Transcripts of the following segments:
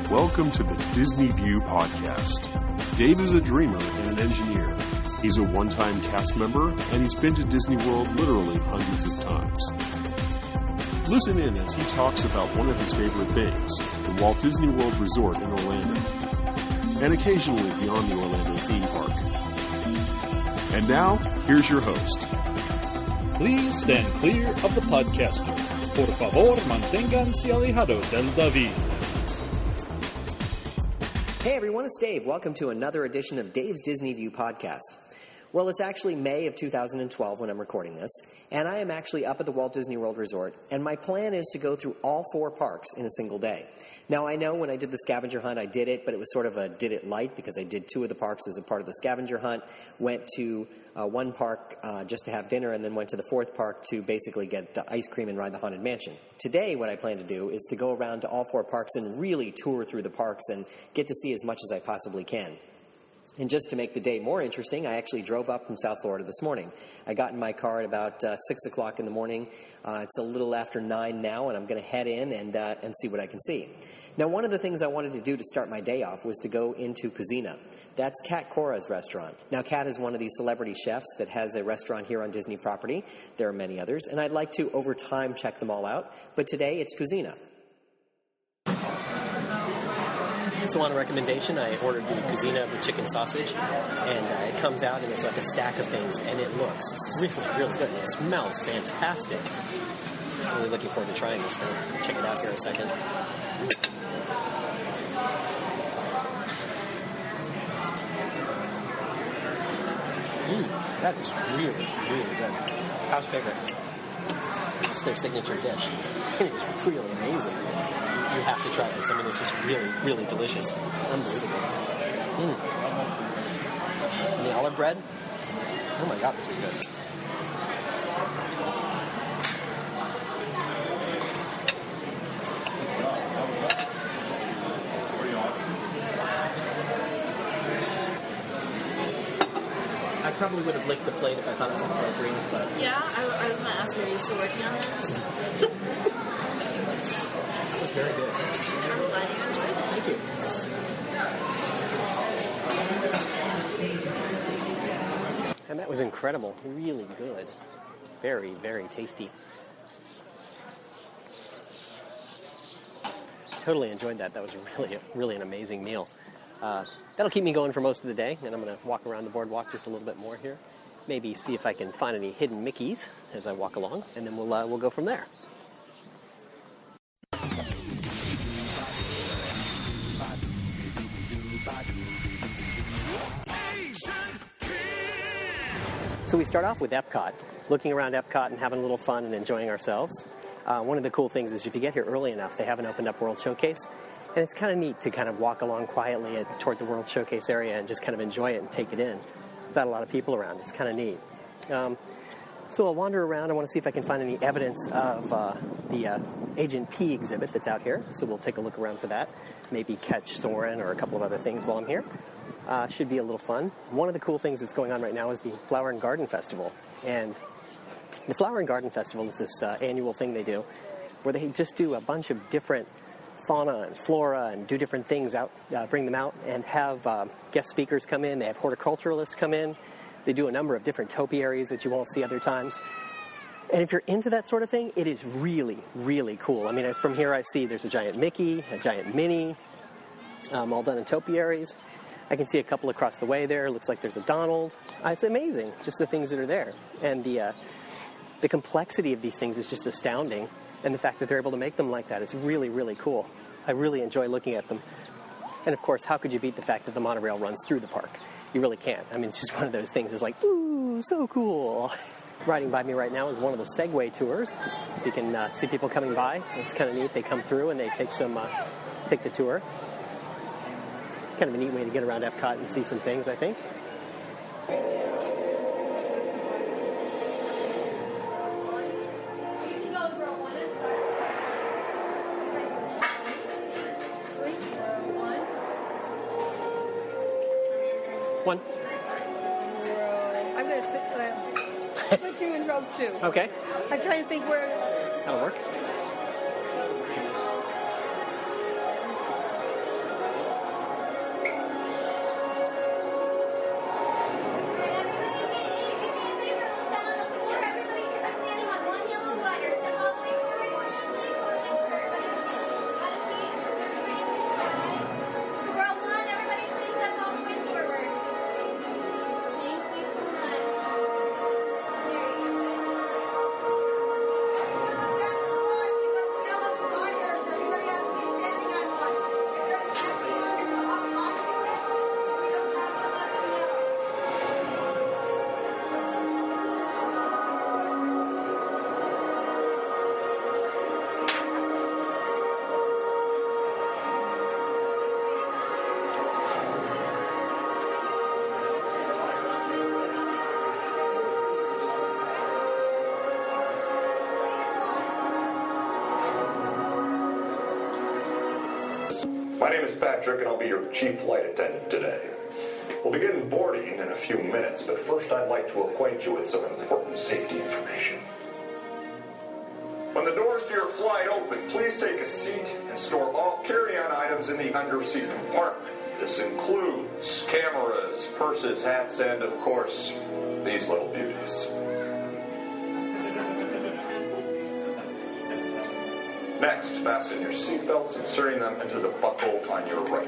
Welcome to the Disney View podcast. Dave is a dreamer and an engineer. He's a one-time cast member, and he's been to Disney World literally hundreds of times. Listen in as he talks about one of his favorite things, the Walt Disney World Resort in Orlando, and occasionally beyond the Orlando theme park. And now, here's your host. Please stand clear of the podcaster. Por favor, manténganse alejados del David. Hey everyone, it's Dave. Welcome to another edition of Dave's Disney View podcast. Well, it's actually May of 2012 when I'm recording this, and I am actually up at the Walt Disney World Resort, and my plan is to go through all 4 parks in a single day. Now, I know when I did the scavenger hunt, I did it, but it was sort of a did it light because I did 2 of the parks as a part of the scavenger hunt, went to one park just to have dinner, and then went to the 4th park to basically get ice cream and ride the Haunted Mansion. Today, what I plan to do is to go around to all 4 parks and really tour through the parks and get to see as much as I possibly can. And just to make the day more interesting, I actually drove up from South Florida this morning. I got in my car at about 6 o'clock in the morning. It's a little after 9 now, and I'm going to head in and see what I can see. Now, one of the things I wanted to do to start my day off was to go into Cuisina. That's Kat Cora's restaurant. Now, Kat is one of these celebrity chefs that has a restaurant here on Disney property. There are many others, and I'd like to, over time, check them all out. But today, it's Cuisina. So on a recommendation, I ordered the Cuisina with chicken sausage, and it comes out and it's like a stack of things, and it looks really, really good. And it smells fantastic. I'm really looking forward to trying this. I'll check it out here in a second. That is really, really good. How's favorite? It's their signature dish. It is really amazing. You have to try this. I mean, it's just really, really delicious. Unbelievable. And the olive bread. Oh my God, this is good. I probably would have licked the plate if I thought it was appropriate, but... Yeah, I was going to ask, are you still working on this? That was very good. I'm glad you enjoyed it. Thank you. And that was incredible. Really good. Very, very tasty. Totally enjoyed that. That was really an amazing meal. That'll keep me going for most of the day, and I'm going to walk around the boardwalk just a little bit more here. Maybe see if I can find any hidden Mickeys as I walk along, and then we'll go from there. So we start off with Epcot, looking around Epcot and having a little fun and enjoying ourselves. One of the cool things is if you get here early enough, they have an opened up World Showcase, and it's kind of neat to kind of walk along quietly toward the World Showcase area and just kind of enjoy it and take it in without a lot of people around. It's kind of neat. So I'll wander around. I want to see if I can find any evidence of the Agent P exhibit that's out here. So we'll take a look around for that. Maybe catch Soarin' or a couple of other things while I'm here. Should be a little fun. One of the cool things that's going on right now is the Flower and Garden Festival. And the Flower and Garden Festival is this annual thing they do where they just do a bunch of different fauna and flora and do different things out, bring them out and have guest speakers come in. They have horticulturalists come in. They do a number of different topiaries that you won't see other times. And if you're into that sort of thing, it is really, really cool. I mean, from here I see there's a giant Mickey, a giant Minnie, all done in topiaries. I can see a couple across the way there. Looks like there's a Donald. It's amazing, just the things that are there. And the complexity of these things is just astounding. And the fact that they're able to make them like that is really, really cool. I really enjoy looking at them. And, of course, how could you beat the fact that the monorail runs through the park? You really can't. I mean, it's just one of those things. It's like, ooh, so cool. Riding by me right now is one of the Segway tours. So you can see people coming by. It's kind of neat. They come through and they take the tour. Kind of a neat way to get around Epcot and see some things, I think. One. I'm going to put you in row 2. Okay. I'm trying to think where... That'll work. My name is Patrick, and I'll be your chief flight attendant today. We'll begin boarding in a few minutes, but first I'd like to acquaint you with some important safety information. When the doors to your flight open, please take a seat and store all carry-on items in the underseat compartment. This includes cameras, purses, hats, and, of course, these little beauties. Next, fasten your seatbelts, inserting them into the buckle on your right.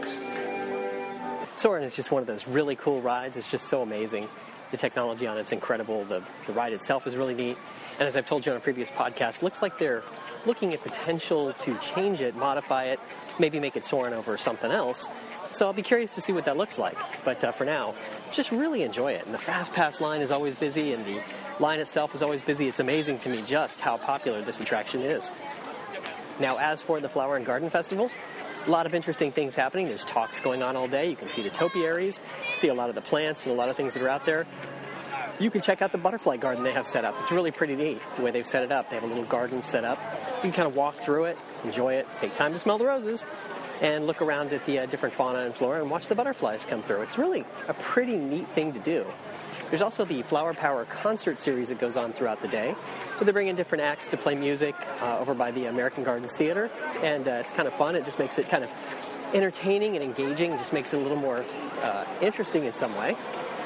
Soarin' is just one of those really cool rides. It's just so amazing. The technology on it's incredible. The ride itself is really neat. And as I've told you on a previous podcast, looks like they're looking at potential to change it, modify it, maybe make it Soarin' over something else. So I'll be curious to see what that looks like. But for now, just really enjoy it. And the Fast Pass line is always busy, and the line itself is always busy. It's amazing to me just how popular this attraction is. Now, as for the Flower and Garden Festival, a lot of interesting things happening. There's talks going on all day. You can see the topiaries, see a lot of the plants and a lot of things that are out there. You can check out the butterfly garden they have set up. It's really pretty neat the way they've set it up. They have a little garden set up. You can kind of walk through it, enjoy it, take time to smell the roses, and look around at the different fauna and flora and watch the butterflies come through. It's really a pretty neat thing to do. There's also the Flower Power concert series that goes on throughout the day. So they bring in different acts to play music over by the American Gardens Theater, and it's kind of fun. It just makes it kind of entertaining and engaging, just makes it a little more interesting in some way.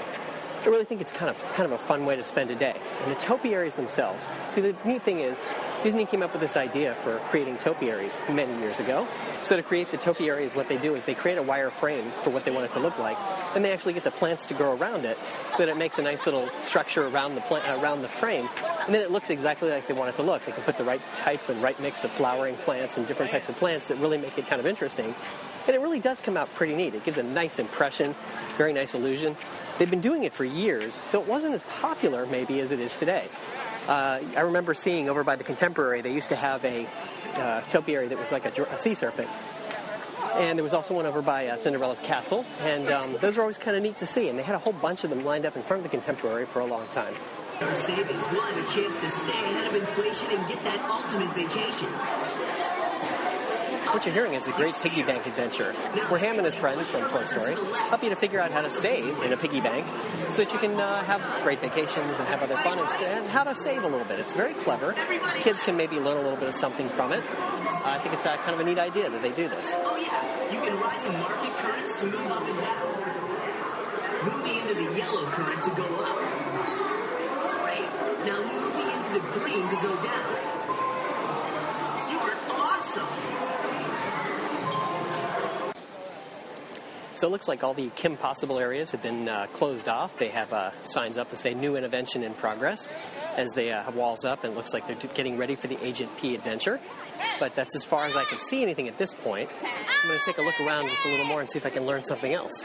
I really think it's kind of a fun way to spend a day. And the topiaries themselves. See, the neat thing is, Disney came up with this idea for creating topiaries many years ago. So to create the topiaries, what they do is they create a wire frame for what they want it to look like, and they actually get the plants to grow around it, so that it makes a nice little structure around the frame, and then it looks exactly like they want it to look. They can put the right type and right mix of flowering plants and different types of plants that really make it kind of interesting. And it really does come out pretty neat. It gives a nice impression, very nice illusion. They've been doing it for years, though it wasn't as popular maybe as it is today. I remember seeing over by the Contemporary, they used to have a topiary that was like a sea serpent. And there was also one over by Cinderella's Castle, and those were always kind of neat to see. And they had a whole bunch of them lined up in front of the Contemporary for a long time. Our savings, we'll have a chance to stay ahead of inflation and get that ultimate vacation. What you're hearing is the Great Piggy Bank Adventure, where Ham and his friends from Toy Story help you to figure out how to save in a piggy bank so that you can have great vacations and have other fun and how to save a little bit. It's very clever. Kids can maybe learn a little bit of something from it. I think it's kind of a neat idea that they do this. Oh yeah, you can ride the market currents to move up and down. Moving into the yellow current to go up. Great. Now moving into the green to go down. You are awesome. So it looks like all the Kim Possible areas have been closed off. They have signs up that say new intervention in progress as they have walls up, and it looks like they're getting ready for the Agent P adventure. But that's as far as I can see anything at this point. I'm going to take a look around just a little more and see if I can learn something else.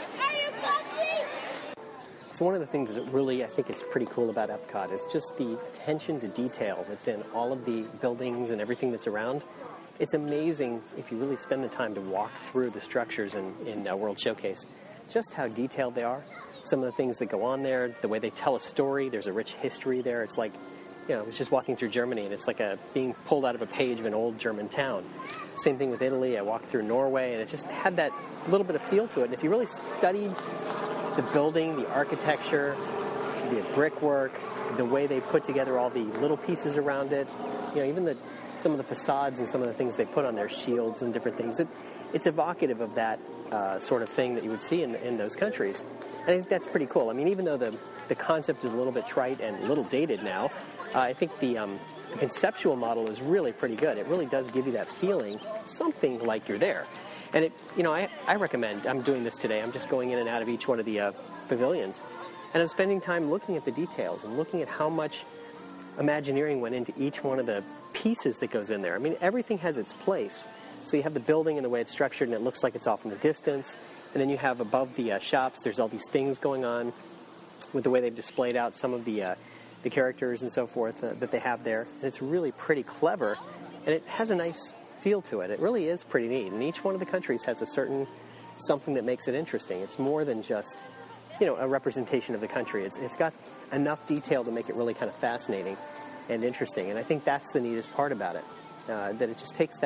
So one of the things that really I think is pretty cool about Epcot is just the attention to detail that's in all of the buildings and everything that's around. It's amazing if you really spend the time to walk through the structures in World Showcase, just how detailed they are. Some of the things that go on there, the way they tell a story, there's a rich history there. It's like, I was just walking through Germany, and it's like being pulled out of a page of an old German town. Same thing with Italy. I walked through Norway, and it just had that little bit of feel to it. And if you really studied the building, the architecture, the brickwork, the way they put together all the little pieces around it, even some of the facades and some of the things they put on their shields and different things. It's evocative of that sort of thing that you would see in those countries. I think that's pretty cool. I mean, even though the concept is a little bit trite and a little dated now, I think the conceptual model is really pretty good. It really does give you that feeling, something like you're there. And I recommend, I'm doing this today, I'm just going in and out of each one of the pavilions, and I'm spending time looking at the details and looking at how much Imagineering went into each one of the pieces that goes in there. I mean, everything has its place. So you have the building and the way it's structured, and it looks like it's off in the distance. And then you have above the shops, there's all these things going on with the way they've displayed out some of the characters and so forth that they have there. And it's really pretty clever, and it has a nice feel to it. It really is pretty neat. And each one of the countries has a certain something that makes it interesting. It's more than just, a representation of the country. It's got enough detail to make it really kind of fascinating and interesting. And I think that's the neatest part about it, that it just takes that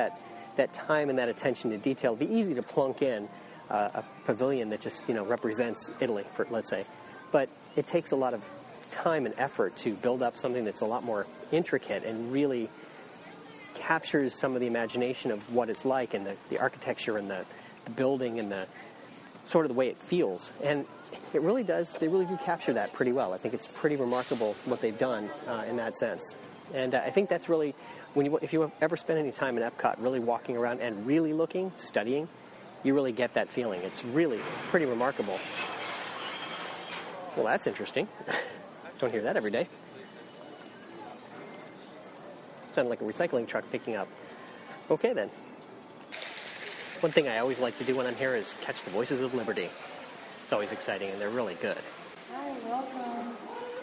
that time and that attention to detail. It'd be easy to plunk in a pavilion that just, represents Italy, let's say. But it takes a lot of time and effort to build up something that's a lot more intricate and really captures some of the imagination of what it's like and the architecture and the building and the sort of the way it feels. And it really does, they really do capture that pretty well. I think it's pretty remarkable what they've done in that sense. And I think that's really, if you ever spend any time in Epcot really walking around and really looking, studying, you really get that feeling. It's really pretty remarkable. Well, that's interesting. Don't hear that every day. Sounded like a recycling truck picking up. Okay, then. One thing I always like to do when I'm here is catch the voices of liberty. It's always exciting, and they're really good. Hi, welcome.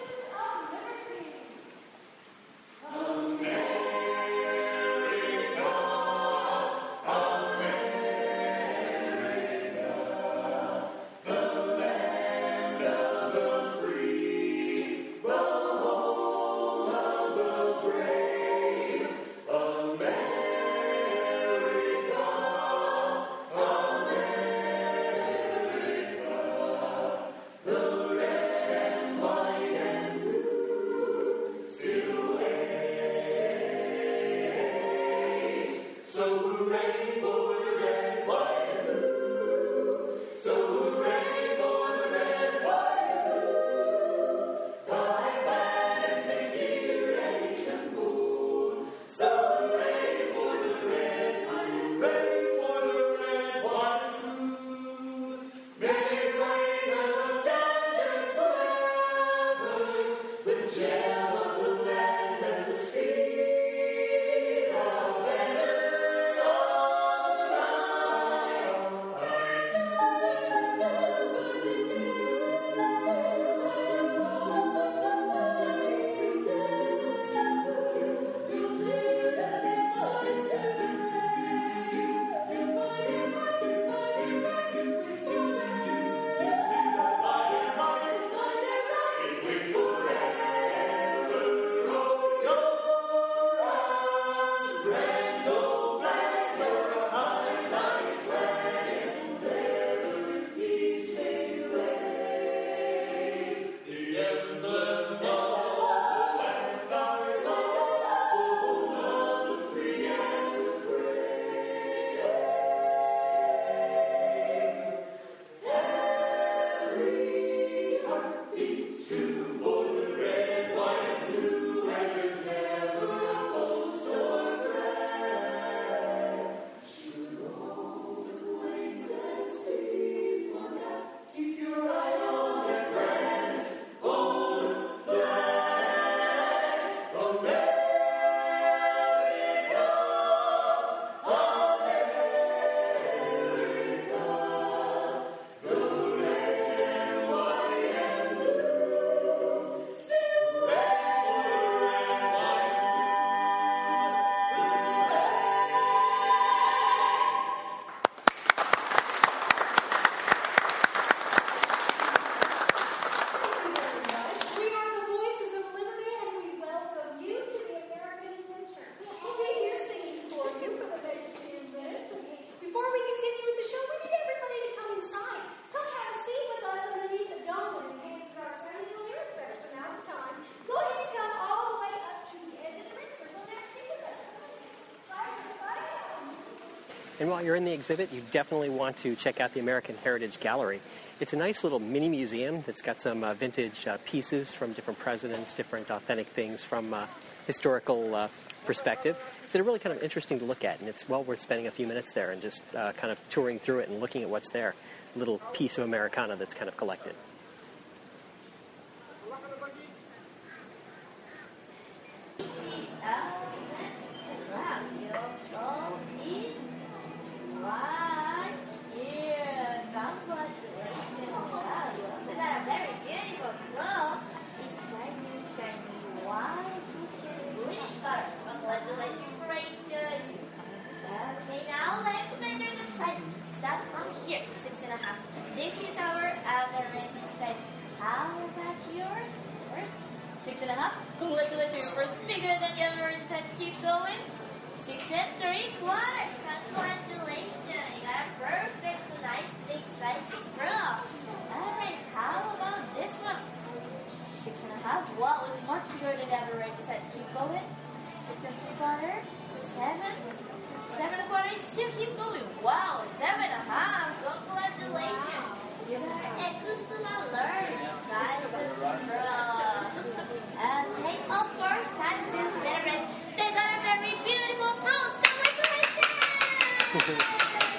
And while you're in the exhibit, you definitely want to check out the American Heritage Gallery. It's a nice little mini museum that's got some vintage pieces from different presidents, different authentic things from historical perspective that are really kind of interesting to look at. And it's well worth spending a few minutes there and just kind of touring through it and looking at what's there. A little piece of Americana that's kind of collected. This is our average size. How about yours? First, 6.5. Congratulations, yours bigger than the average size. Keep going. 6 3/4. Congratulations. You got a perfect, nice, big size pearl. Alright, how about this one? 6 1/2. Wow, it's much bigger than the average. Let's keep going. 6 3/4. 7. 7 1/4. Still keep going. Wow, 7 1/2. Congratulations. You got an extra large size pearl. Okay, of course, time to celebrate. They got a very beautiful pearl. Congratulations.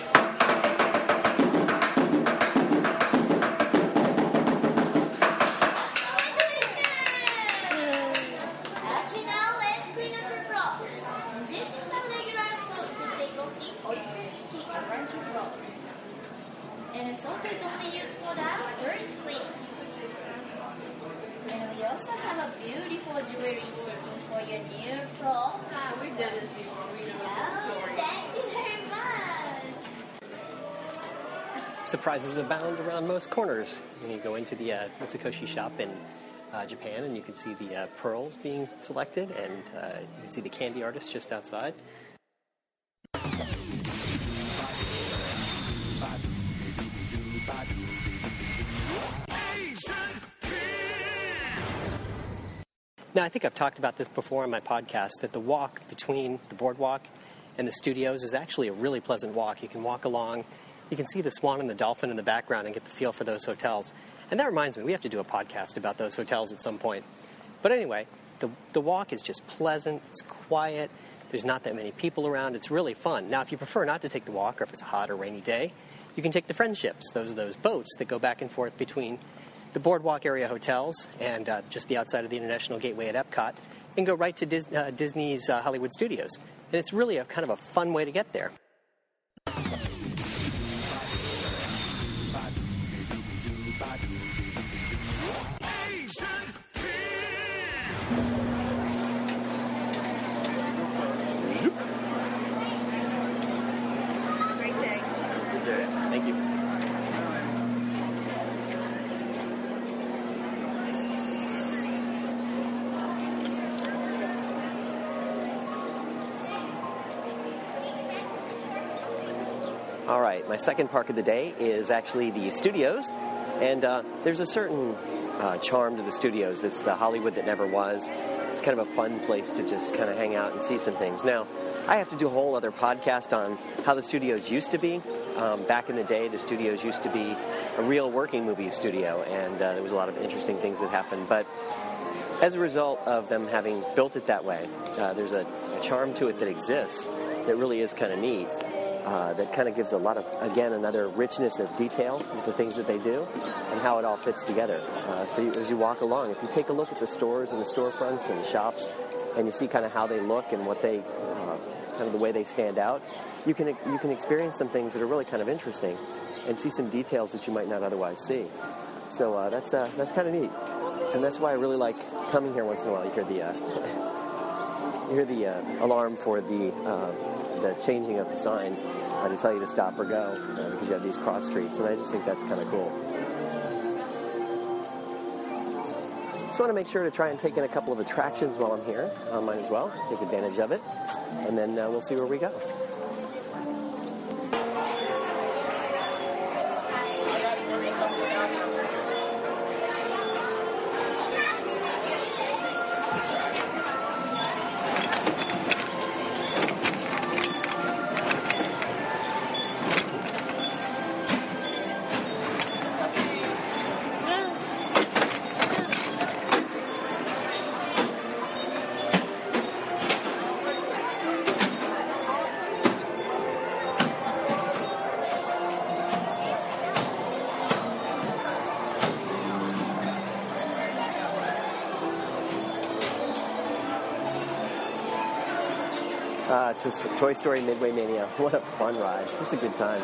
And it's also only used for that first clip. And we also have a beautiful jewelry setting for your new pearl. We've done this before. We know Oh, thank you very much. Surprises abound around most corners. When you go into the Mitsukoshi shop in Japan, and you can see the pearls being selected, and you can see the candy artist just outside. Now, I think I've talked about this before on my podcast, that the walk between the boardwalk and the studios is actually a really pleasant walk. You can walk along, you can see the swan and the dolphin in the background and get the feel for those hotels. And that reminds me, we have to do a podcast about those hotels at some point. But anyway, the walk is just pleasant, it's quiet, there's not that many people around, it's really fun. Now, if you prefer not to take the walk, or if it's a hot or rainy day, you can take the friendships. Those are those boats that go back and forth between the boardwalk area hotels and just the outside of the International Gateway at Epcot, and go right to Disney's Hollywood Studios. And it's really a kind of a fun way to get there. Great day. Good day. Thank you. All right, my second park of the day is actually the studios, and there's a certain charm to the studios. It's the Hollywood that never was. It's kind of a fun place to just kind of hang out and see some things. Now, I have to do a whole other podcast on how the studios used to be. Back in the day, the studios used to be a real working movie studio, and there was a lot of interesting things that happened. But as a result of them having built it that way, there's a charm to it that exists that really is kind of neat. That kind of gives a lot of, again, another richness of detail with the things that they do and how it all fits together. So as you walk along, if you take a look at the stores and the storefronts and the shops, and you see kind of how they look and what they, kind of the way they stand out, you can experience some things that are really kind of interesting and see some details that you might not otherwise see. So that's kind of neat, and that's why I really like coming here once in a while. You hear the alarm for the changing of the sign to tell you to stop or go, because you have these cross streets, and I just think that's kind of cool. Just want to make sure to try and take in a couple of attractions while I'm here. Might as well take advantage of it, and then we'll see where we go. To Toy Story Midway Mania. What a fun ride. Just a good time.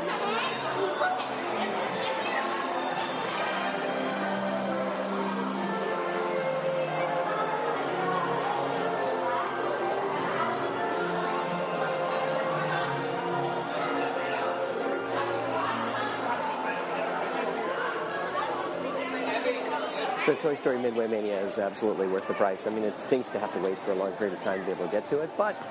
So Toy Story Midway Mania is absolutely worth the price. I mean, it stinks to have to wait for a long period of time to be able to get to it, but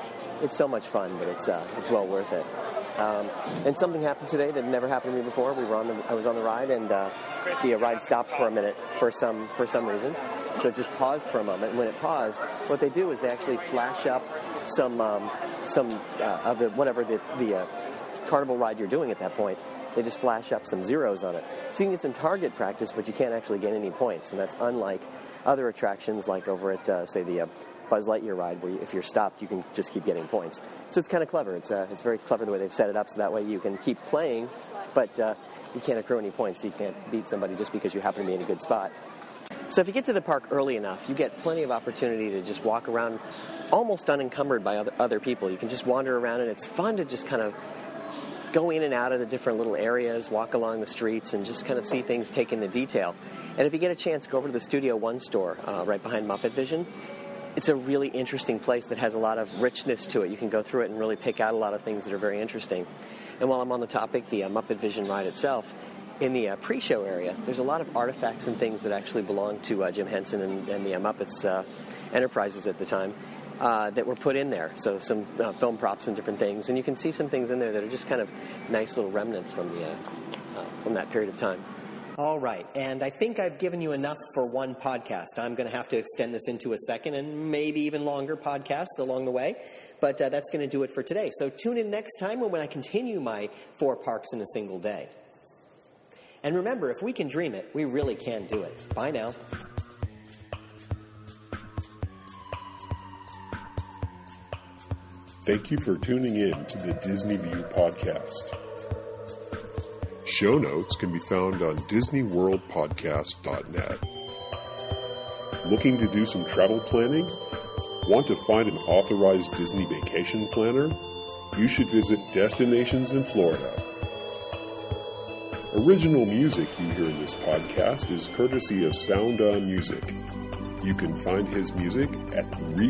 It's so much fun, but it's well worth it. And something happened today that never happened to me before. I was on the ride, and the ride stopped for a minute for some reason. So it just paused for a moment. And when it paused, what they do is they actually flash up some of the whatever the carnival ride you're doing at that point. They just flash up some zeros on it. So you can get some target practice, but you can't actually get any points. And that's unlike other attractions like over at, say, the Buzz Lightyear ride, where if you're stopped, you can just keep getting points. So it's kind of clever. It's very clever the way they've set it up, so that way you can keep playing, but you can't accrue any points. So you can't beat somebody just because you happen to be in a good spot. So if you get to the park early enough, you get plenty of opportunity to just walk around almost unencumbered by other people. You can just wander around, and it's fun to just kind of go in and out of the different little areas, walk along the streets, and just kind of see things, take in the detail. And if you get a chance, go over to the Studio One store right behind Muppet Vision. It's a really interesting place that has a lot of richness to it. You can go through it and really pick out a lot of things that are very interesting. And while I'm on the topic, the Muppet Vision ride itself, in the pre-show area, there's a lot of artifacts and things that actually belong to Jim Henson and the Muppets Enterprises at the time that were put in there. So some film props and different things. And you can see some things in there that are just kind of nice little remnants from that period of time. All right, and I think I've given you enough for one podcast. I'm going to have to extend this into a second and maybe even longer podcasts along the way, but that's going to do it for today. So tune in next time when I continue my 4 parks in a single day. And remember, if we can dream it, we really can do it. Bye now. Thank you for tuning in to the Disney View podcast. Show notes can be found on DisneyWorldPodcast.net. Looking to do some travel planning? Want to find an authorized Disney vacation planner? You should visit Destinations in Florida. Original music you hear in this podcast is courtesy of Sound On Music. You can find his music at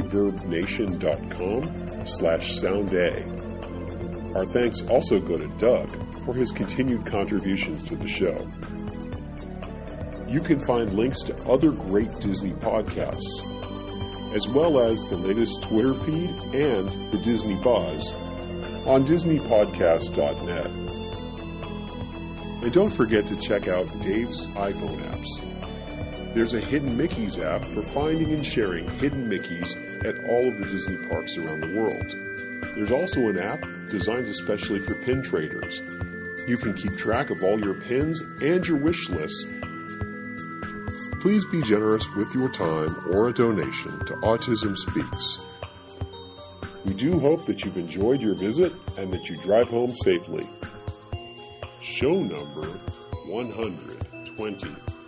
ReverbNation.com/SoundA. Our thanks also go to Doug for his continued contributions to the show. You can find links to other great Disney podcasts, as well as the latest Twitter feed and the Disney Buzz on DisneyPodcast.net. And don't forget to check out Dave's iPhone apps. There's a Hidden Mickeys app for finding and sharing hidden Mickeys at all of the Disney parks around the world. There's also an app designed especially for pin traders. You can keep track of all your pins and your wish lists. Please be generous with your time or a donation to Autism Speaks. We do hope that you've enjoyed your visit and that you drive home safely. Show number 120.